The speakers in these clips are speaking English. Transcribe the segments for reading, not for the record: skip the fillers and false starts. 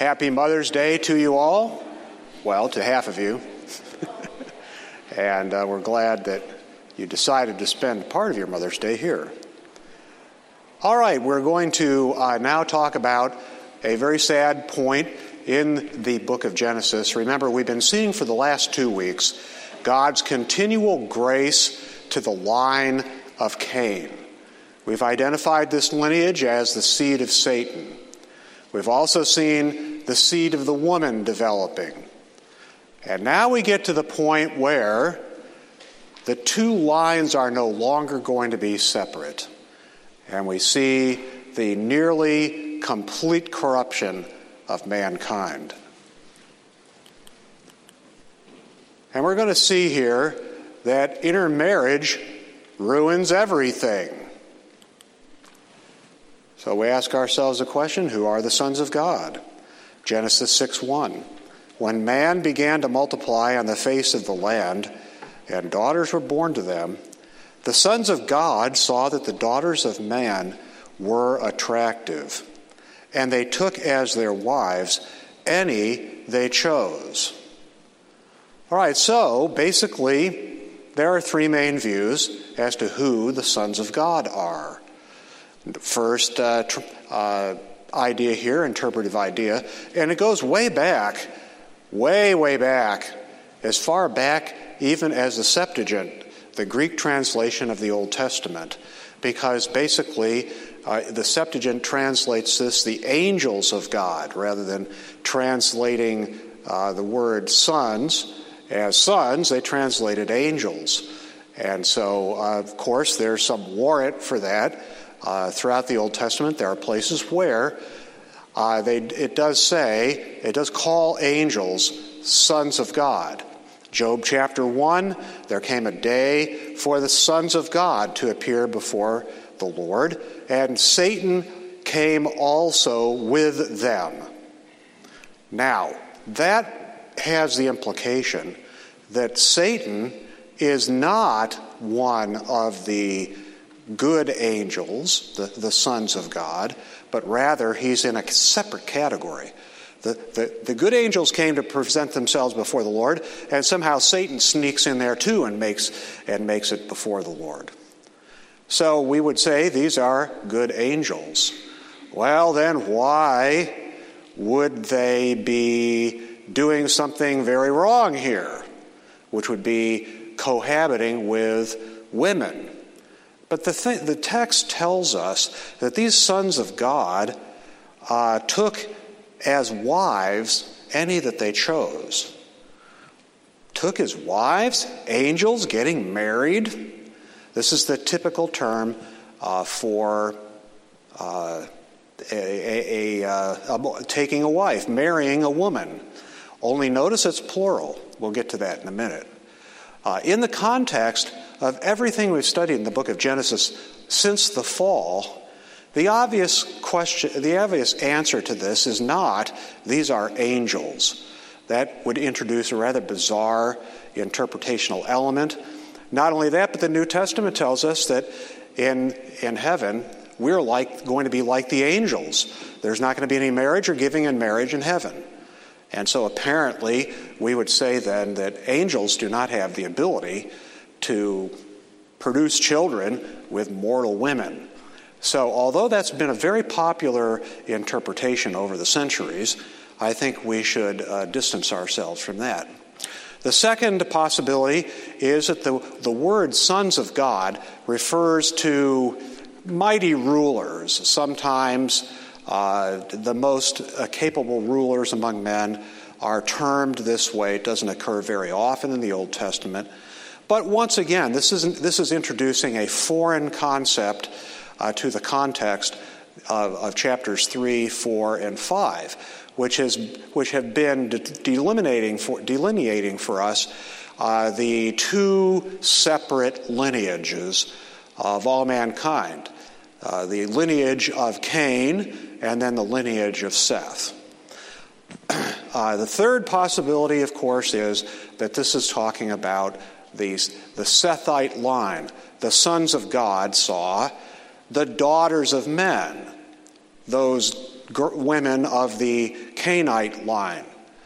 Happy Mother's Day to you all. Well, to half of you. And we're glad that you decided to spend part of your Mother's Day here. All right, we're going to now talk about a very sad point in the book of Genesis. Remember, we've been seeing for the last 2 weeks God's continual grace to the line of Cain. We've identified this lineage as the seed of Satan. We've also seen the seed of the woman developing. And now we get to the point where the two lines are no longer going to be separate. And we see the nearly complete corruption of mankind. And we're going to see here that intermarriage ruins everything. So we ask ourselves a question: who are the sons of God? Genesis 6:1. When man began to multiply on the face of the land, and daughters were born to them, the sons of God saw that the daughters of man were attractive, and they took as their wives any they chose. All right, so basically there are three main views as to who the sons of God are. The first idea here, interpretive idea, and it goes way back, way back, as far back even as the Septuagint, the Greek translation of the Old Testament, because basically the Septuagint translates this the angels of God, rather than translating the word sons as sons, they translated angels. And so, of course, there's some warrant for that. Throughout the Old Testament, there are places where it does call angels sons of God. Job chapter 1, there came a day for the sons of God to appear before the Lord, and Satan came also with them. Now, that has the implication that Satan is not one of the good angels, the sons of God, but rather he's in a separate category. The good angels came to present themselves before the Lord, and somehow Satan sneaks in there too and makes it before the Lord. So we would say these are good angels. Well, then why would they be doing something very wrong here, which would be cohabiting with women? But the text tells us that these sons of God took as wives any that they chose. Took as wives, angels getting married. This is the typical term for taking a wife, marrying a woman. Only notice it's plural. We'll get to that in a minute. In the context of everything we've studied in the book of Genesis since the fall, the obvious answer to this is not, these are angels. That would introduce a rather bizarre interpretational element. Not only that, but the New Testament tells us that in heaven, we're going to be like the angels. There's not going to be any marriage or giving in marriage in heaven. And so apparently, we would say then that angels do not have the ability to produce children with mortal women. So although that's been a very popular interpretation over the centuries, I think we should distance ourselves from that. The second possibility is that the word sons of God refers to mighty rulers. Sometimes the most capable rulers among men are termed this way. It doesn't occur very often in the Old Testament. But once again, this is introducing a foreign concept to the context of chapters 3, 4, and 5, which have been delineating for us the two separate lineages of all mankind, the lineage of Cain and then the lineage of Seth. The third possibility, of course, is that this is talking about the Sethite line. The sons of God saw the daughters of men, those women of the Canaanite line.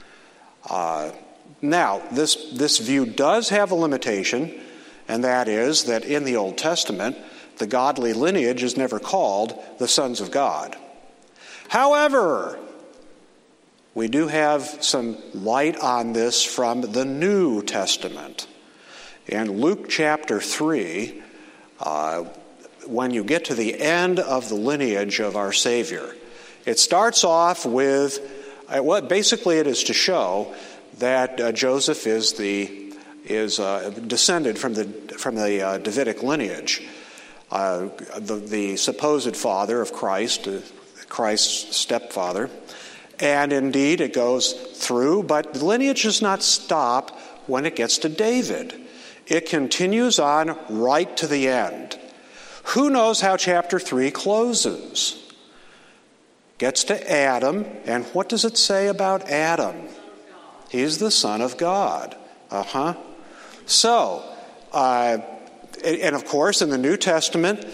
Now, this view does have a limitation, and that is that in the Old Testament, the godly lineage is never called the sons of God. However, we do have some light on this from the New Testament. In Luke chapter 3, when you get to the end of the lineage of our Savior, it starts off with, basically it is to show that Joseph is descended from the Davidic lineage, the supposed father of Christ, Christ's stepfather. And indeed, it goes through, but the lineage does not stop when it gets to David. It continues on right to the end. Who knows how chapter 3 closes? Gets to Adam, and what does it say about Adam? He's the Son of God. So, and of course, in the New Testament,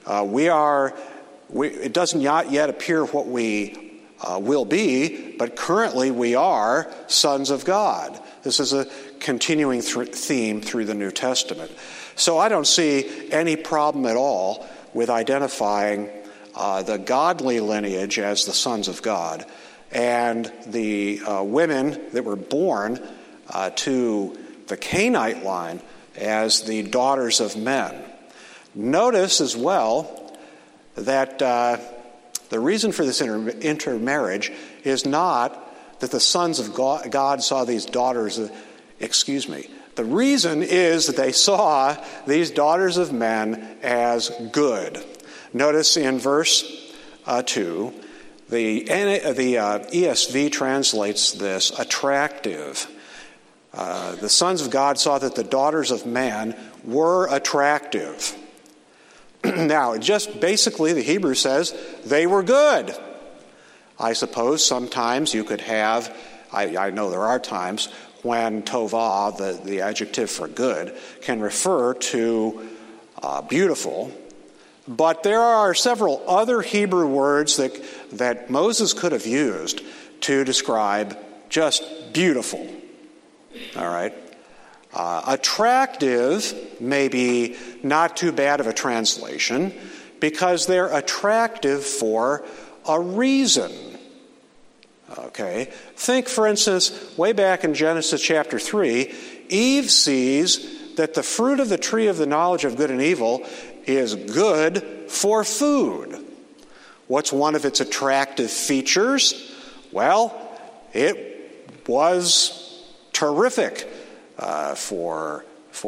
it doesn't yet appear what we will be, but currently we are sons of God. This is a continuing theme through the New Testament. So I don't see any problem at all with identifying the godly lineage as the sons of God, and the women that were born to the Canaanite line as the daughters of men. Notice as well that the reason for this intermarriage is not that the sons of God saw these daughters the reason is that they saw these daughters of men as good. Notice in verse 2, the ESV translates this attractive. The sons of God saw that the daughters of man were attractive. Now, just basically, the Hebrew says they were good. I suppose sometimes you could have, I know there are times when tovah, the adjective for good, can refer to beautiful. But there are several other Hebrew words that Moses could have used to describe just beautiful. All right? Attractive may be not too bad of a translation because they're attractive for a reason. Okay? Think, for instance, way back in Genesis chapter 3, Eve sees that the fruit of the tree of the knowledge of good and evil is good for food. What's one of its attractive features? Well, it was terrific for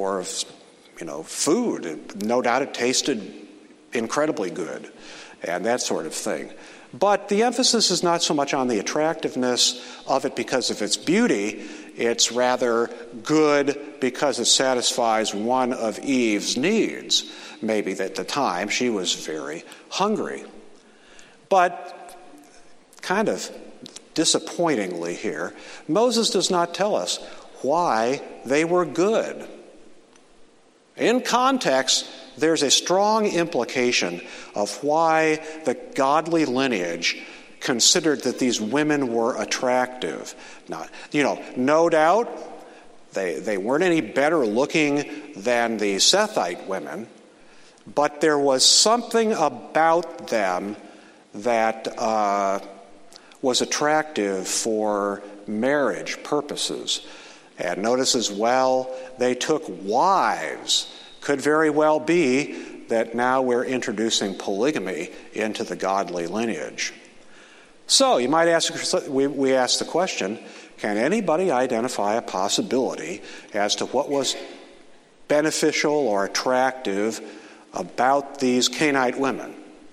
food. No doubt it tasted incredibly good and that sort of thing. But the emphasis is not so much on the attractiveness of it because of its beauty. It's rather good because it satisfies one of Eve's needs. Maybe at the time she was very hungry. But kind of disappointingly here, Moses does not tell us why they were good. In context, there's a strong implication of why the godly lineage considered that these women were attractive. No doubt they weren't any better looking than the Sethite women, but there was something about them that was attractive for marriage purposes. And notice as well, they took wives. Could very well be that now we're introducing polygamy into the godly lineage. So you might ask, we ask the question, can anybody identify a possibility as to what was beneficial or attractive about these Canaanite women?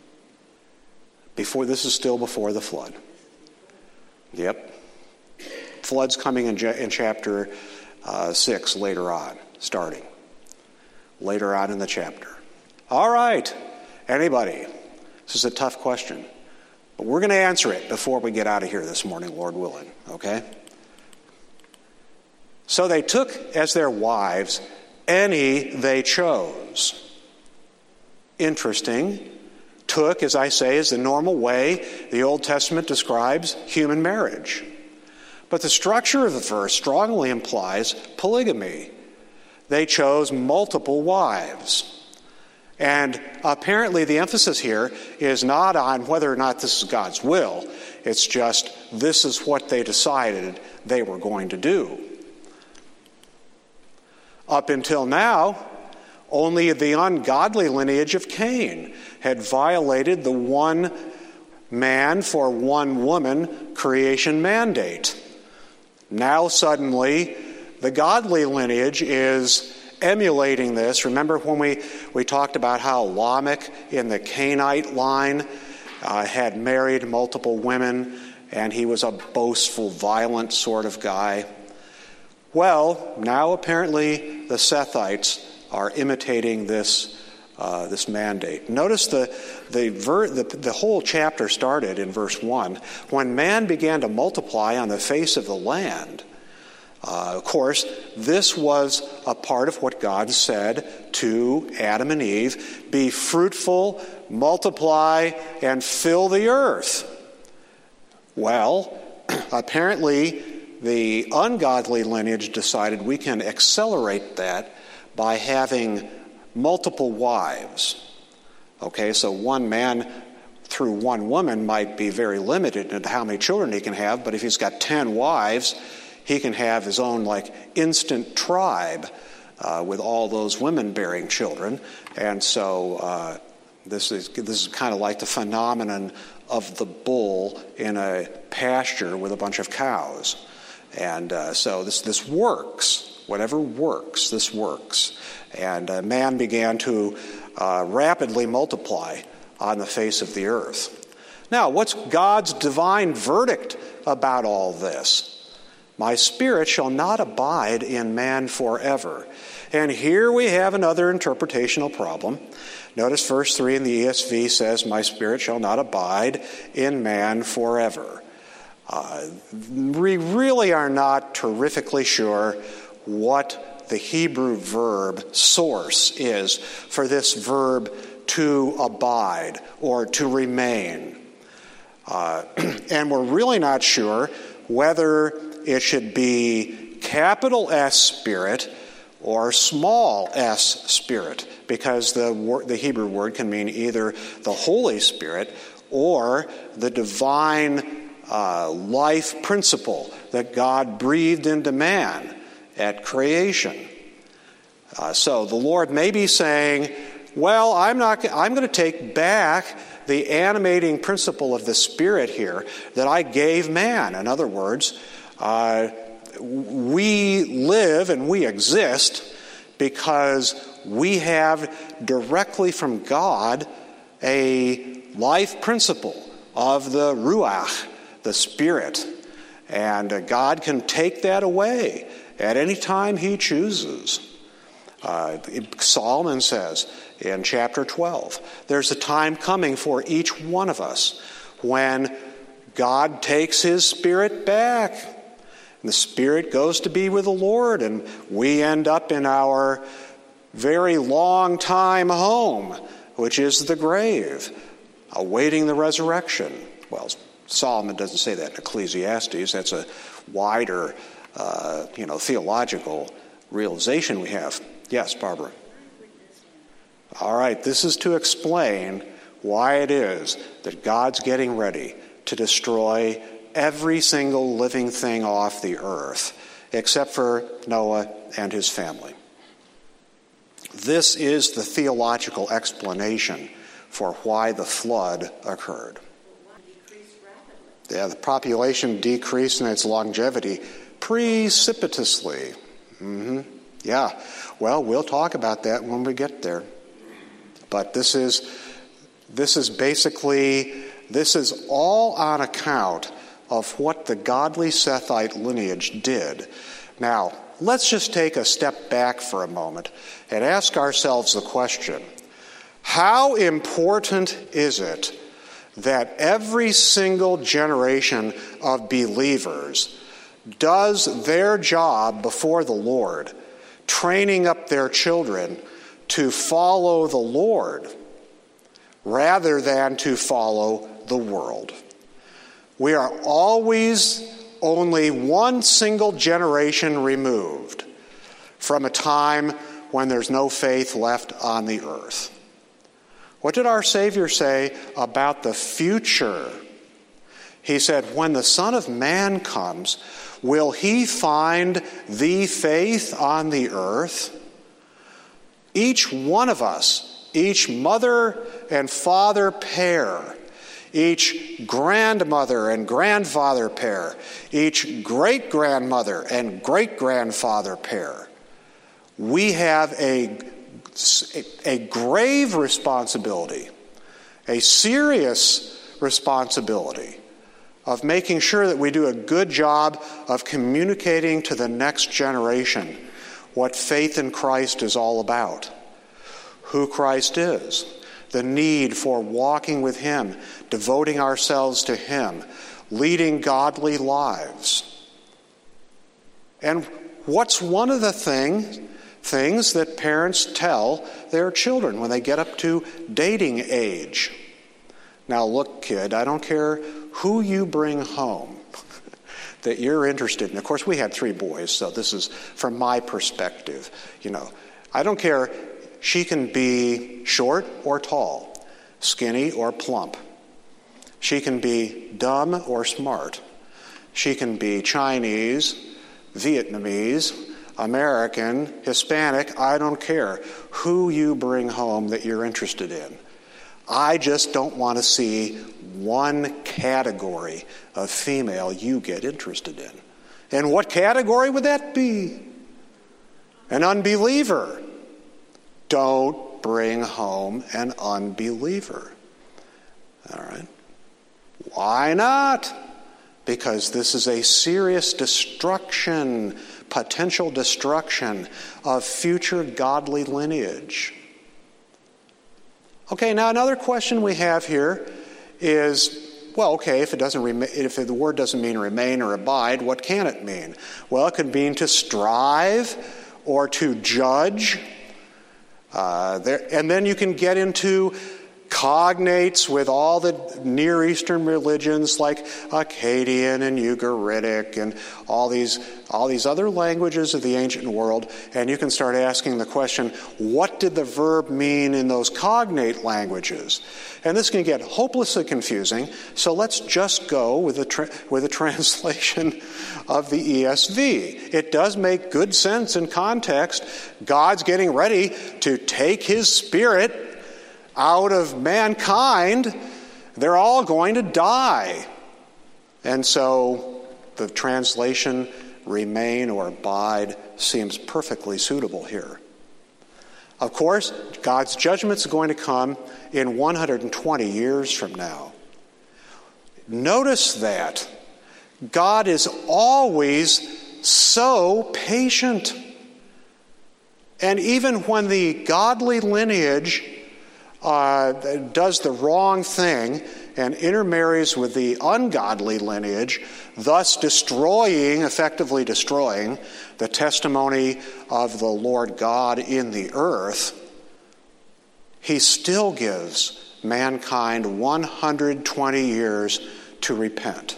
This is still before the flood. Yep. Flood's coming in chapter 6 later on, starting. Later on in the chapter. All right. Anybody? This is a tough question. But we're going to answer it before we get out of here this morning, Lord willing. Okay? So they took as their wives any they chose. Interesting. took, as I say, is the normal way the Old Testament describes human marriage. But the structure of the verse strongly implies polygamy. They chose multiple wives. And apparently the emphasis here is not on whether or not this is God's will. It's just this is what they decided they were going to do. Up until now, only the ungodly lineage of Cain had violated the one man for one woman creation mandate. Now suddenly, the godly lineage is emulating this. Remember when we talked about how Lamech in the Cainite line had married multiple women, and he was a boastful, violent sort of guy? Well, now apparently the Sethites are imitating this mandate. Notice the whole chapter started in verse 1. When man began to multiply on the face of the land. Of course, this was a part of what God said to Adam and Eve: be fruitful, multiply, and fill the earth. Well, apparently the ungodly lineage decided we can accelerate that by having multiple wives. Okay, so one man through one woman might be very limited in how many children he can have, but if he's got 10 wives, he can have his own instant tribe with all those women bearing children. And so this is kind of like the phenomenon of the bull in a pasture with a bunch of cows. And so this works. Whatever works, this works. And man began to rapidly multiply on the face of the earth. Now, what's God's divine verdict about all this? My spirit shall not abide in man forever. And here we have another interpretational problem. Notice verse 3 in the ESV says, my spirit shall not abide in man forever. We really are not terrifically sure what the Hebrew verb source is for this verb to abide or to remain. And we're really not sure whether it should be capital S Spirit or small s Spirit, because the Hebrew word can mean either the Holy Spirit or the divine life principle that God breathed into man at creation. So the Lord may be saying, well, I'm going to take back the animating principle of the Spirit here that I gave man. In other words, we live and we exist because we have directly from God a life principle of the Ruach, the Spirit. And God can take that away at any time he chooses. Solomon says in chapter 12, there's a time coming for each one of us when God takes his Spirit back. And the Spirit goes to be with the Lord, and we end up in our very long time home, which is the grave, awaiting the resurrection. Well, Solomon doesn't say that in Ecclesiastes. That's a wider, theological realization we have. Yes, Barbara. All right, this is to explain why it is that God's getting ready to destroy every single living thing off the earth, except for Noah and his family. This is the theological explanation for why the flood occurred. Yeah, the population decreased in its longevity precipitously. Yeah, well, we'll talk about that when we get there. But this is all on account of what the godly Sethite lineage did. Now, let's just take a step back for a moment and ask ourselves the question, how important is it that every single generation of believers does their job before the Lord, training up their children to follow the Lord? rather than to follow the world. We are always only one single generation removed from a time when there's no faith left on the earth. What did our Savior say about the future? He said, when the Son of Man comes, will he find the faith on the earth? Each one of us, each mother and father pair, each grandmother and grandfather pair, each great-grandmother and great-grandfather pair, we have a grave responsibility, a serious responsibility of making sure that we do a good job of communicating to the next generation what faith in Christ is all about, who Christ is, the need for walking with Him, devoting ourselves to Him, leading godly lives. And what's one of the things that parents tell their children when they get up to dating age? Now look, kid, I don't care who you bring home that you're interested in. Of course, we had 3 boys, so this is from my perspective. I don't care. She can be short or tall, skinny or plump. She can be dumb or smart. She can be Chinese, Vietnamese, American, Hispanic. I don't care who you bring home that you're interested in. I just don't want to see one category of female you get interested in. And what category would that be? An unbeliever. Don't bring home an unbeliever. All right? Why not? Because this is a serious destruction, potential destruction of future godly lineage. Okay, now another question we have here is, well, okay, if the word doesn't mean remain or abide, what can it mean? Well, it could mean to strive or to judge. And then you can get into cognates with all the Near Eastern religions like Akkadian and Ugaritic and all these other languages of the ancient world, and you can start asking the question, what did the verb mean in those cognate languages? And this can get hopelessly confusing, so let's just go with the translation of the ESV. It does make good sense in context. God's getting ready to take His Spirit out of mankind. They're all going to die. And so the translation remain or abide seems perfectly suitable here. Of course, God's judgment's going to come in 120 years from now. Notice that God is always so patient. And even when the godly lineage does the wrong thing and intermarries with the ungodly lineage, thus effectively destroying the testimony of the Lord God in the earth, He still gives mankind 120 years to repent.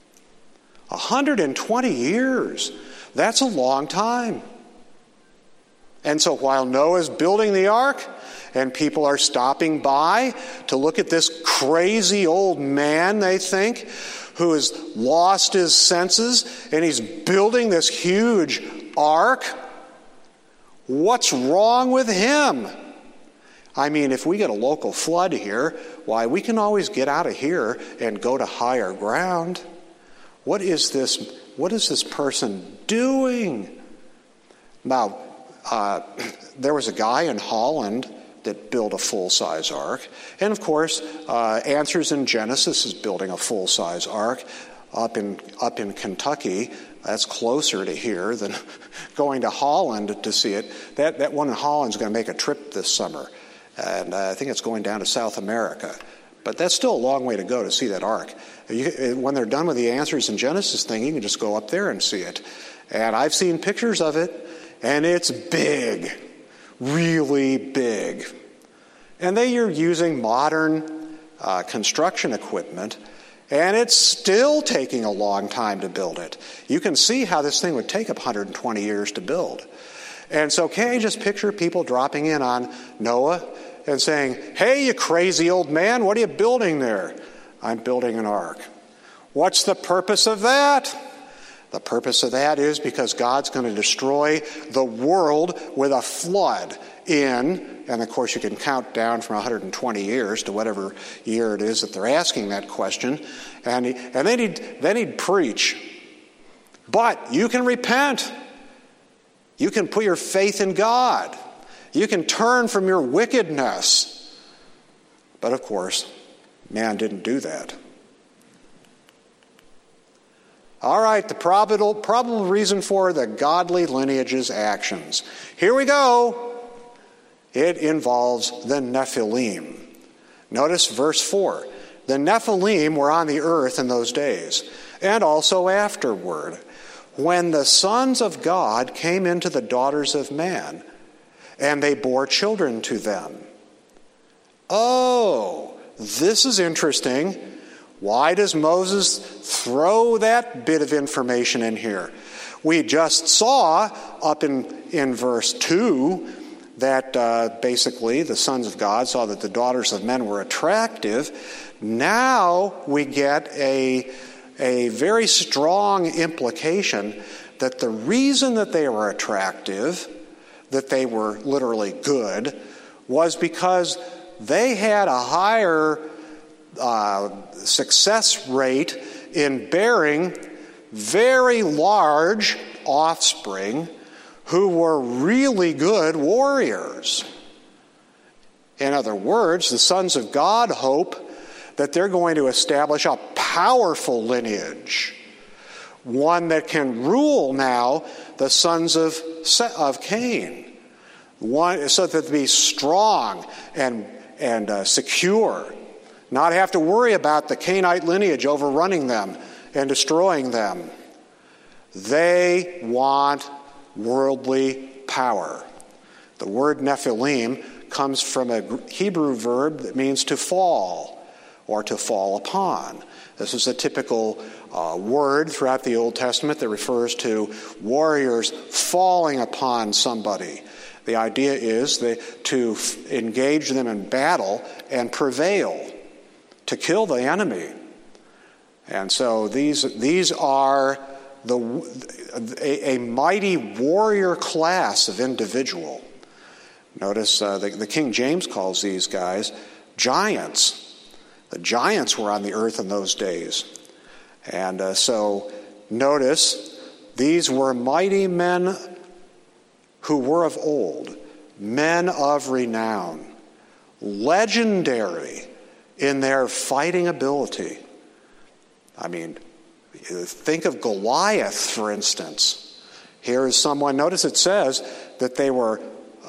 120 years. That's a long time. And so while Noah's building the ark, and people are stopping by to look at this crazy old man, they think, who has lost his senses, and he's building this huge ark. What's wrong with him? I mean, if we get a local flood here, why, we can always get out of here and go to higher ground. What is this person doing? Now, there was a guy in Holland that built a full-size ark. And of course, Answers in Genesis is building a full-size ark up in Kentucky. That's closer to here than going to Holland to see it. That one in Holland's going to make a trip this summer. And I think it's going down to South America. But that's still a long way to go to see that ark. When they're done with the Answers in Genesis thing, you can just go up there and see it. And I've seen pictures of it, and it's big. Really big. And they are using modern construction equipment, and it's still taking a long time to build it. You can see how this thing would take 120 years to build. And so can you just picture people dropping in on Noah and saying, "Hey, you crazy old man, what are you building there?" "I'm building an ark." "What's the purpose of that?" "The purpose of that is because God's going to destroy the world with a flood in," and of course you can count down from 120 years to whatever year it is that they're asking that question, and then he'd preach. "But you can repent. You can put your faith in God. You can turn from your wickedness." But of course, man didn't do that. All right, the probable reason for the godly lineage's actions. Here we go. It involves the Nephilim. Notice verse 4. The Nephilim were on the earth in those days, and also afterward, when the sons of God came into the daughters of man, and they bore children to them. Oh, this is interesting. Why does Moses throw that bit of information in here? We just saw up in verse 2 that basically the sons of God saw that the daughters of men were attractive. Now we get a very strong implication that the reason that they were attractive, that they were literally good, was because they had a higher success rate in bearing very large offspring who were really good warriors. In other words, the sons of God hope that they're going to establish a powerful lineage, one that can rule now the sons of Cain, one so that they be strong and secure, not have to worry about the Cainite lineage overrunning them and destroying them. They want worldly power. The word Nephilim comes from a Hebrew verb that means to fall or to fall upon. This is a typical word throughout the Old Testament that refers to warriors falling upon somebody. The idea is to engage them in battle and prevail, to kill the enemy. And so these are a mighty warrior class of individual. Notice the King James calls these guys giants. The giants were on the earth in those days. And so notice these were mighty men who were of old, men of renown, legendary in their fighting ability. I mean, think of Goliath, for instance. Here is someone, notice it says that they were,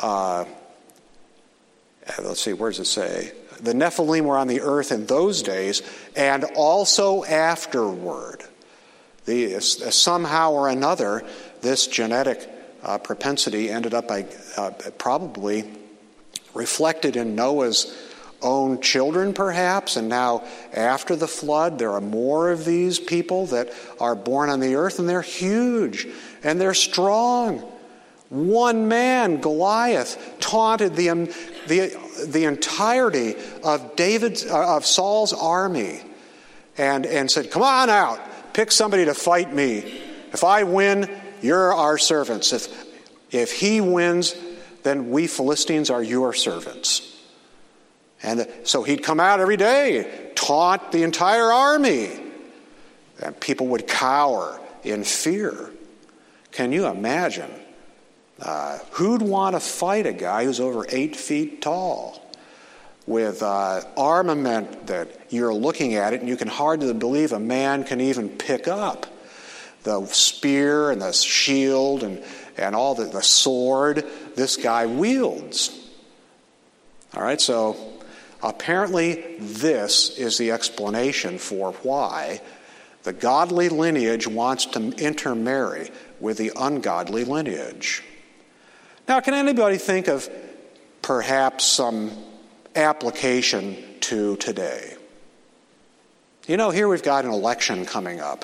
let's see, where does it say? The Nephilim were on the earth in those days and also afterward. Somehow or another, this genetic propensity ended up probably reflected in Noah's own children, perhaps, and now after the flood, there are more of these people that are born on the earth, and they're huge, and they're strong. One man, Goliath, taunted the entirety of Saul's army and said, "Come on out, pick somebody to fight me. If I win, you're our servants. If he wins, then we Philistines are your servants." And so he'd come out every day, taunt the entire army, and people would cower in fear. Can you imagine? Who'd want to fight a guy who's over 8 feet tall with armament that you're looking at it and you can hardly believe a man can even pick up? The spear and the shield and all the sword this guy wields. All right, so apparently this is the explanation for why the godly lineage wants to intermarry with the ungodly lineage. Now, can anybody think of perhaps some application to today. You know, here we've got an election coming up.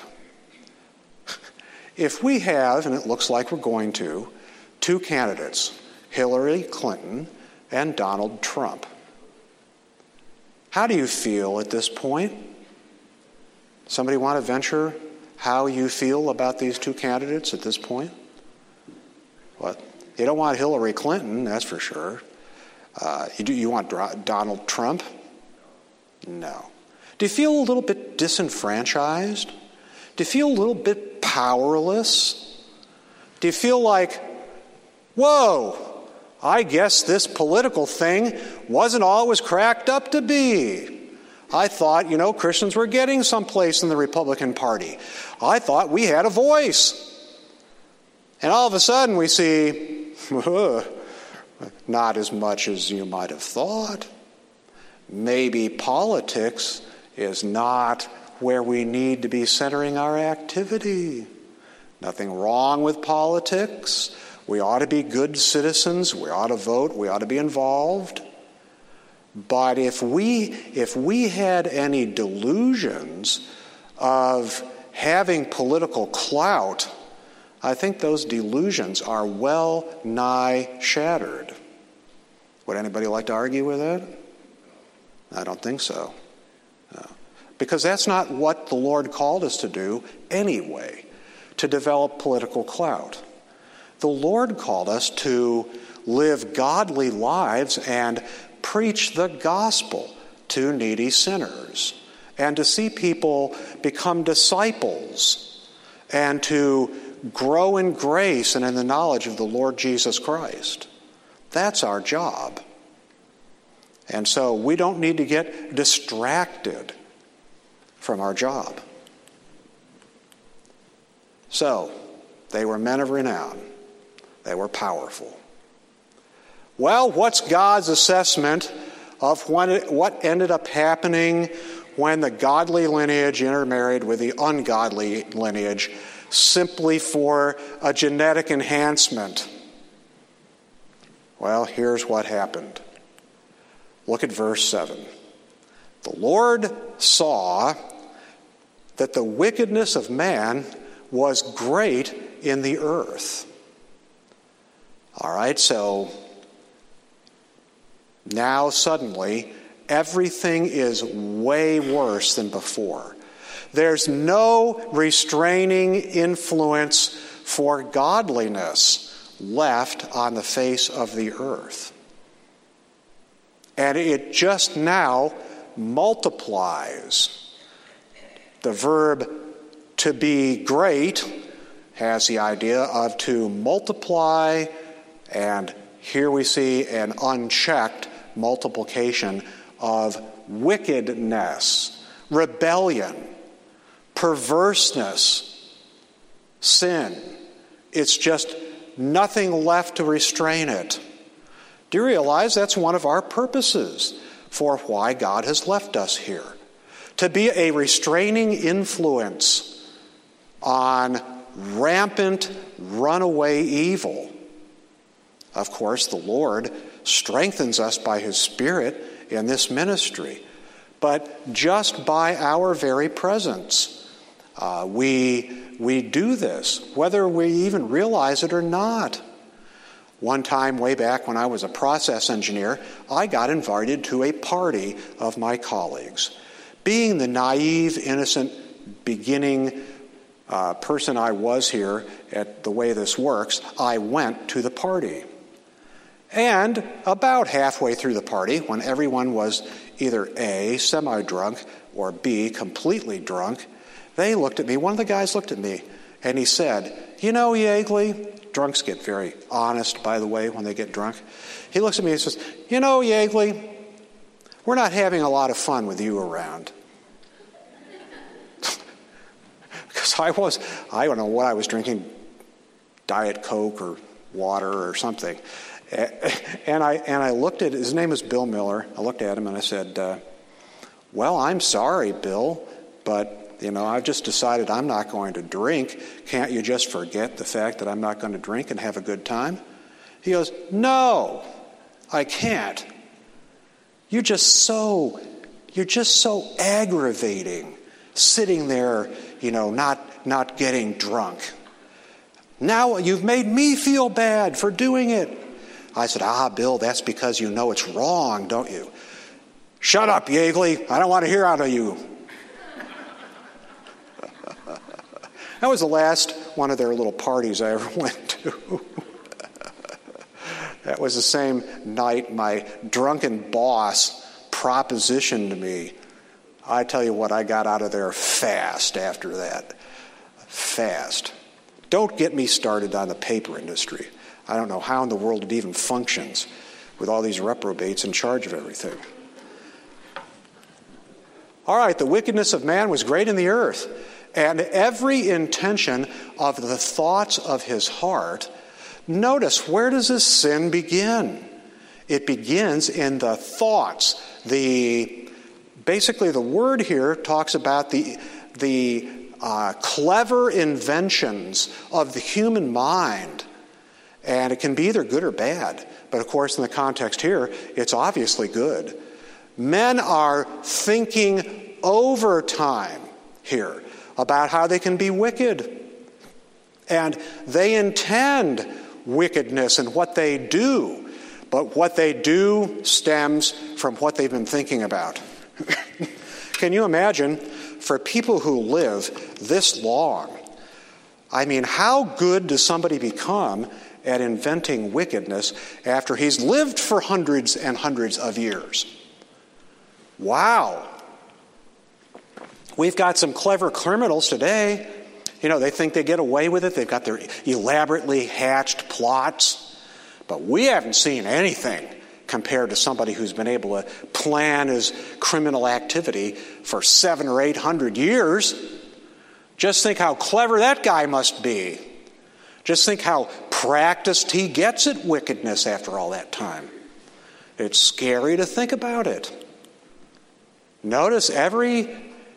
If we have, and it looks like we're going to, two candidates, Hillary Clinton and Donald Trump, how do you feel at this point? Somebody want to venture how you feel about these two candidates at this point? What? You don't want Hillary Clinton, that's for sure. You want Donald Trump? No. Do you feel a little bit disenfranchised? Do you feel a little bit powerless? Do you feel like, whoa, I guess this political thing wasn't all it was cracked up to be. I thought, Christians were getting someplace in the Republican Party. I thought we had a voice. And all of a sudden we see, not as much as you might have thought. Maybe politics is not where we need to be centering our activity. Nothing wrong with politics. We ought to be good citizens. We ought to vote. We ought to be involved. But if we had any delusions of having political clout, I think those delusions are well nigh shattered. Would anybody like to argue with that? I don't think so. No. Because that's not what the Lord called us to do anyway, to develop political clout. The Lord called us to live godly lives and preach the gospel to needy sinners, and to see people become disciples, and to grow in grace and in the knowledge of the Lord Jesus Christ. That's our job. And so we don't need to get distracted from our job. So, they were men of renown. They were powerful. Well, what's God's assessment of what ended up happening when the godly lineage intermarried with the ungodly lineage simply for a genetic enhancement? Well, here's what happened. Look at verse 7. The Lord saw that the wickedness of man was great in the earth. All right, so now suddenly everything is way worse than before. There's no restraining influence for godliness left on the face of the earth. And it just now multiplies. The verb to be great has the idea of to multiply, and here we see an unchecked multiplication of wickedness, rebellion, perverseness, sin. It's just nothing left to restrain it. Do you realize that's one of our purposes for why God has left us here? To be a restraining influence on rampant, runaway evil. Of course, the Lord strengthens us by His Spirit in this ministry. But just by our very presence, we do this, whether we even realize it or not. One time way back when I was a process engineer, I got invited to a party of my colleagues. Being the naive, innocent, beginning person I was here at the way this works, I went to the party. And about halfway through the party, when everyone was either A, semi-drunk, or B, completely drunk, they looked at me. One of the guys looked at me, and he said, "You know, Yeagley," drunks get very honest, by the way, when they get drunk. He looks at me and says, "You know, Yeagley, we're not having a lot of fun with you around." Because I don't know what I was drinking, Diet Coke or water or something. And I looked at, his name is Bill Miller. I looked at him and I said, "Well, I'm sorry, Bill, but, I've just decided I'm not going to drink. Can't you just forget the fact that I'm not going to drink and have a good time?" He goes, "No, I can't. You're just so aggravating, sitting there, not getting drunk. Now you've made me feel bad for doing it. I said, Bill, that's because you know it's wrong, don't you? Shut up, Yeagley. I don't want to hear out of you. That was the last one of their little parties I ever went to. That was the same night my drunken boss propositioned me. I tell you what, I got out of there fast after that. Fast. Don't get me started on the paper industry. I don't know how in the world it even functions with all these reprobates in charge of everything. All right, the wickedness of man was great in the earth, and every intention of the thoughts of his heart. Notice, where does this sin begin? It begins in the thoughts. Basically, the word here talks about the clever inventions of the human mind. And it can be either good or bad. But of course, in the context here, it's obviously good. Men are thinking overtime here about how they can be wicked. And they intend wickedness in what they do. But what they do stems from what they've been thinking about. Can you imagine, for people who live this long, I mean, how good does somebody become at inventing wickedness after he's lived for hundreds and hundreds of years? Wow. We've got some clever criminals today. They think they get away with it. They've got their elaborately hatched plots. But we haven't seen anything compared to somebody who's been able to plan his criminal activity for 700 or 800 years. Just think how clever that guy must be. Just think how practiced he gets at wickedness after all that time. It's scary to think about it. Notice every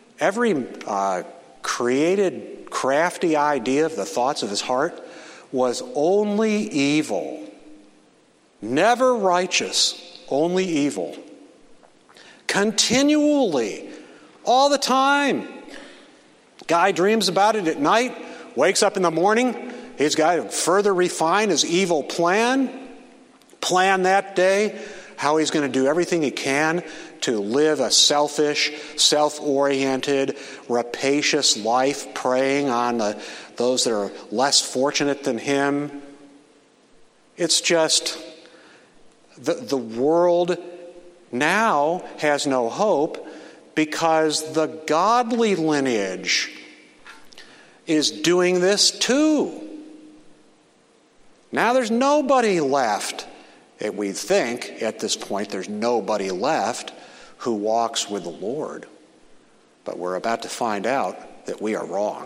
created, crafty idea of the thoughts of his heart was only evil. Never righteous, only evil. Continually, all the time. Guy dreams about it at night, wakes up in the morning, he's got to further refine his evil plan that day, how he's going to do everything he can to live a selfish, self-oriented, rapacious life, preying on those that are less fortunate than him. It's just, the world now has no hope because the godly lineage is doing this too. Now there's nobody left. We think at this point there's nobody left who walks with the Lord. But we're about to find out that we are wrong.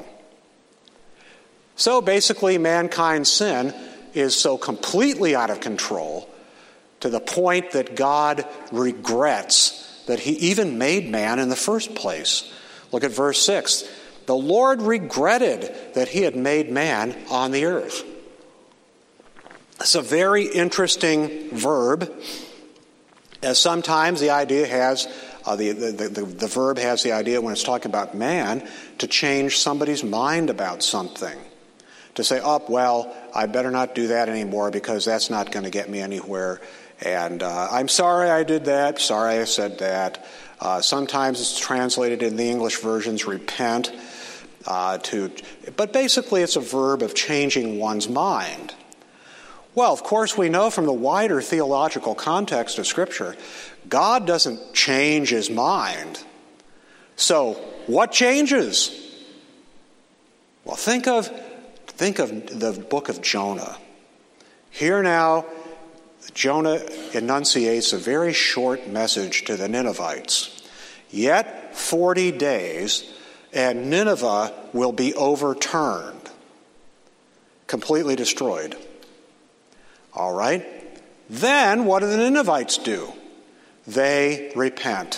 So basically, mankind's sin is so completely out of control to the point that God regrets that he even made man in the first place. Look at verse 6. The Lord regretted that he had made man on the earth. It's a very interesting verb, as sometimes the idea has, the verb has the idea when it's talking about man, to change somebody's mind about something. To say, I better not do that anymore because that's not going to get me anywhere. And I'm sorry I did that, sorry I said that. Sometimes it's translated in the English versions, repent. But basically it's a verb of changing one's mind. Well, of course, we know from the wider theological context of Scripture, God doesn't change his mind. So, what changes? Well, think of the book of Jonah. Here now, Jonah enunciates a very short message to the Ninevites. Yet 40 days, and Nineveh will be overturned, completely destroyed. All right? Then what do the Ninevites do? They repent.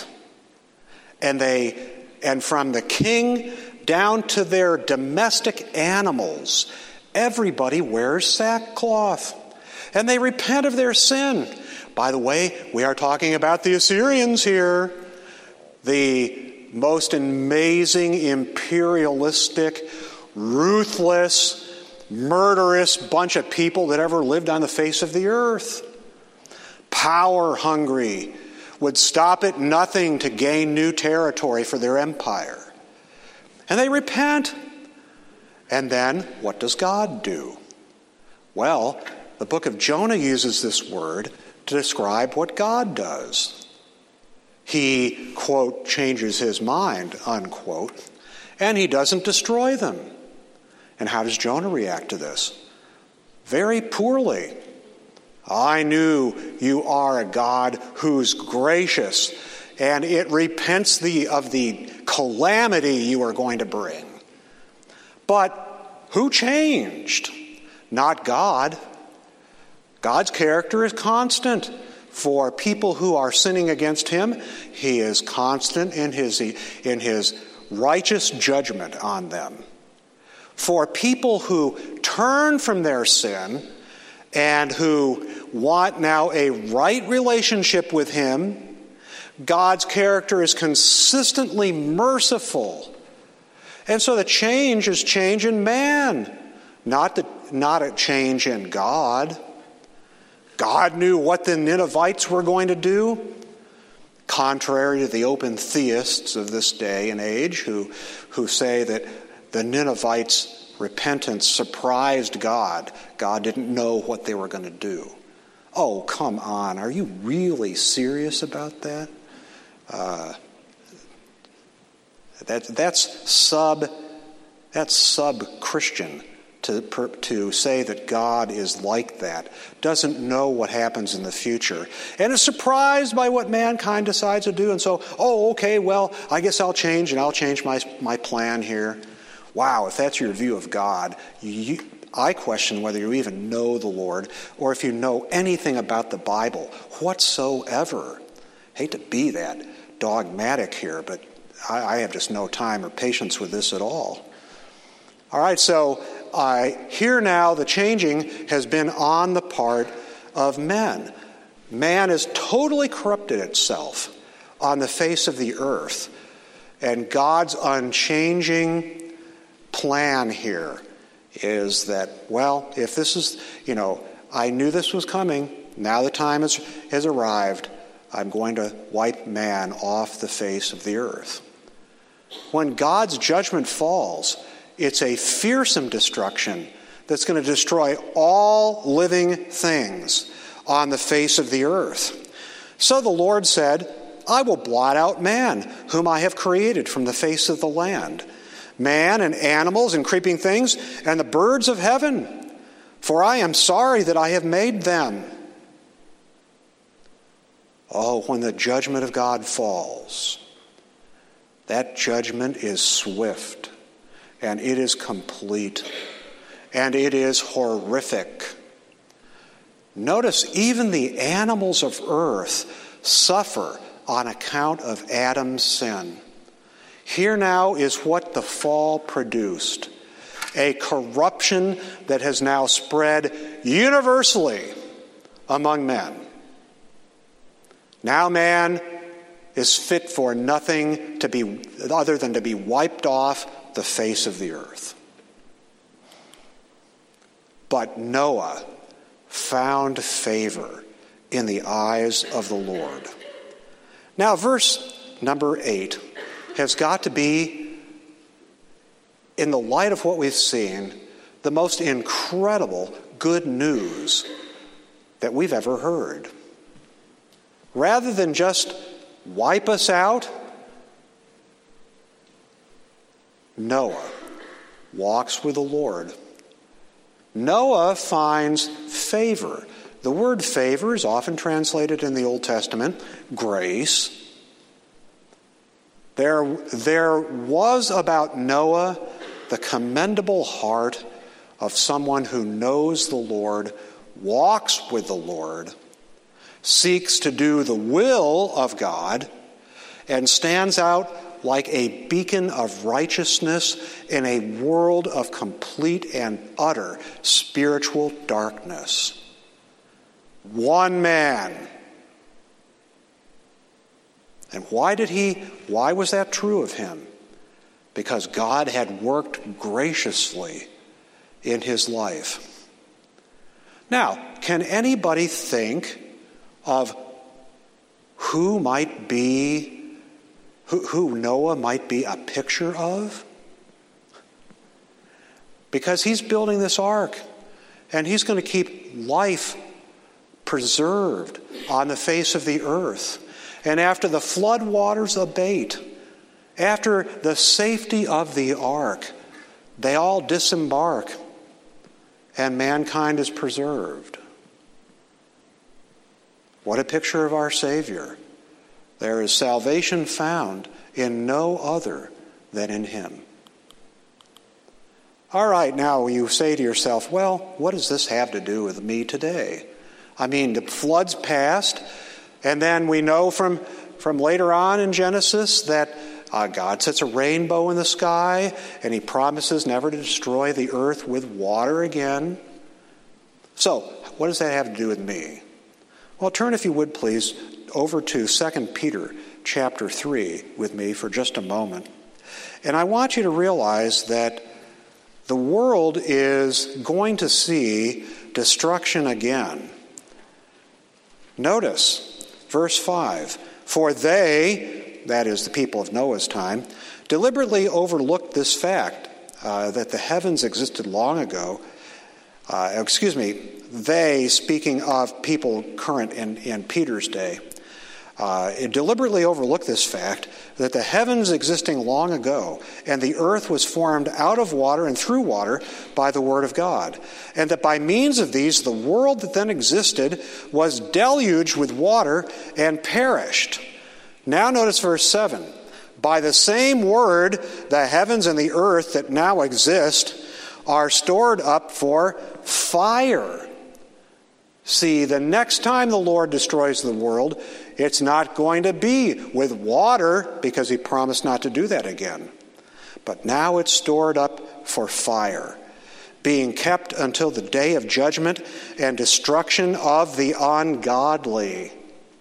And from the king down to their domestic animals, everybody wears sackcloth. And they repent of their sin. By the way, we are talking about the Assyrians here, the most amazing, imperialistic, ruthless, murderous bunch of people that ever lived on the face of the earth. Power hungry, would stop at nothing to gain new territory for their empire. And they repent. And then, what does God do? Well, the book of Jonah uses this word to describe what God does. He, quote, changes his mind, unquote, and he doesn't destroy them. And how does Jonah react to this? Very poorly. I knew you are a God who's gracious, and it repents of the calamity you are going to bring. But who changed? Not God. God's character is constant. For people who are sinning against him, he is constant in his righteous judgment on them. For people who turn from their sin and who want now a right relationship with him, God's character is consistently merciful. And so the change is change in man, not a change in God. God knew what the Ninevites were going to do, contrary to the open theists of this day and age who say that the Ninevites' repentance surprised God. God didn't know what they were going to do. Oh, come on. Are you really serious about that? That's sub-Christian to say that God is like that, doesn't know what happens in the future, and is surprised by what mankind decides to do. And so, okay, well, I guess I'll change, and I'll change my plan here. Wow, if that's your view of God, I question whether you even know the Lord or if you know anything about the Bible whatsoever. Hate to be that dogmatic here, but I have just no time or patience with this at all. All right, so here now the changing has been on the part of men. Man has totally corrupted itself on the face of the earth. And God's unchanging plan here is that, well, if this is, I knew this was coming. Now the time has arrived. I'm going to wipe man off the face of the earth. When God's judgment falls, it's a fearsome destruction that's going to destroy all living things on the face of the earth. So the Lord said, I will blot out man, whom I have created from the face of the land, man and animals and creeping things, and the birds of heaven, for I am sorry that I have made them. Oh, when the judgment of God falls, that judgment is swift, and it is complete, and it is horrific. Notice even the animals of earth suffer on account of Adam's sin. Here now is what the fall produced: a corruption that has now spread universally among men. Now man is fit for nothing other than to be wiped off the face of the earth. But Noah found favor in the eyes of the Lord. Now, verse number 8 has got to be, in the light of what we've seen, the most incredible good news that we've ever heard. Rather than just wipe us out, Noah walks with the Lord. Noah finds favor. The word favor is often translated in the Old Testament grace. There was about Noah the commendable heart of someone who knows the Lord, walks with the Lord, seeks to do the will of God, and stands out like a beacon of righteousness in a world of complete and utter spiritual darkness. One man And why was that true of him? Because God had worked graciously in his life. Now, can anybody think of who Noah might be a picture of? Because he's building this ark, and he's going to keep life preserved on the face of the earth. And after the flood waters abate, after the safety of the ark, they all disembark, and mankind is preserved. What a picture of our Savior. There is salvation found in no other than in him. All right, now you say to yourself, well, what does this have to do with me today? I mean, the flood's passed, and then we know from later on in Genesis that God sets a rainbow in the sky, and he promises never to destroy the earth with water again. So, what does that have to do with me? Well, turn, if you would please, over to 2 Peter chapter 3 with me for just a moment. And I want you to realize that the world is going to see destruction again. Notice verse 5. For they, that is the people of Noah's time, deliberately overlooked this fact that the heavens existed long ago. They, speaking of people current in Peter's day, it deliberately overlooked this fact that the heavens existing long ago and the earth was formed out of water and through water by the word of God, and that by means of these the world that then existed was deluged with water and perished. Now notice verse 7. By the same word the heavens and the earth that now exist are stored up for fire. See, the next time the Lord destroys the world, it's not going to be with water, because he promised not to do that again. But now it's stored up for fire, being kept until the day of judgment and destruction of the ungodly.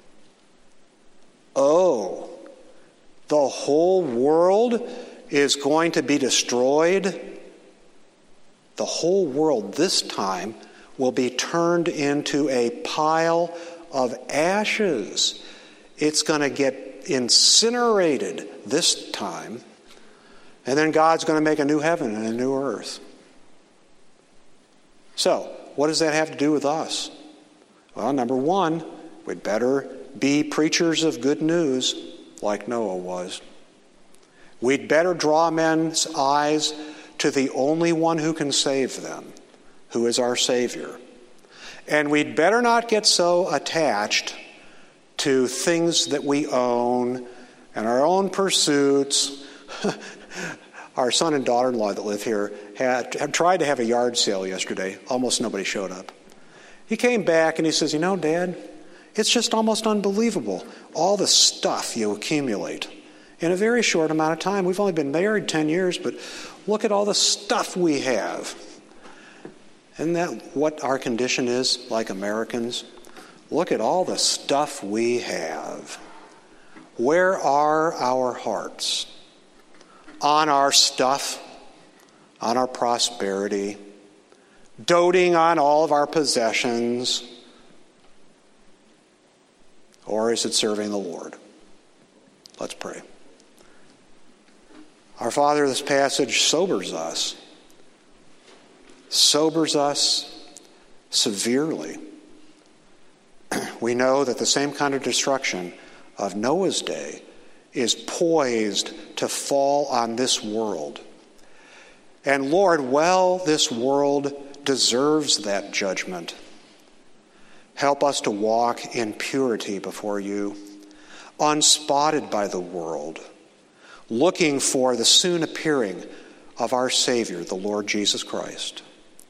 Oh, the whole world is going to be destroyed. The whole world this time will be turned into a pile of ashes. It's going to get incinerated this time. And then God's going to make a new heaven and a new earth. So, what does that have to do with us? Well, number one, we'd better be preachers of good news like Noah was. We'd better draw men's eyes to the only one who can save them, who is our Savior. And we'd better not get so attached to things that we own and our own pursuits. Our son and daughter-in-law that live here had tried to have a yard sale yesterday. Almost nobody showed up. He came back and he says, Dad, it's just almost unbelievable, all the stuff you accumulate in a very short amount of time. We've only been married 10 years, but look at all the stuff we have. Isn't that what our condition is like Americans? Look at all the stuff we have. Where are our hearts? On our stuff, on our prosperity, doting on all of our possessions, or is it serving the Lord? Let's pray. Our Father, this passage sobers us severely. We know that the same kind of destruction of Noah's day is poised to fall on this world. And Lord, this world deserves that judgment. Help us to walk in purity before you, unspotted by the world, looking for the soon appearing of our Savior, the Lord Jesus Christ.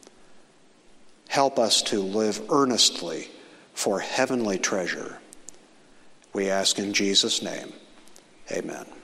Help us to live earnestly for heavenly treasure. We ask in Jesus' name. Amen.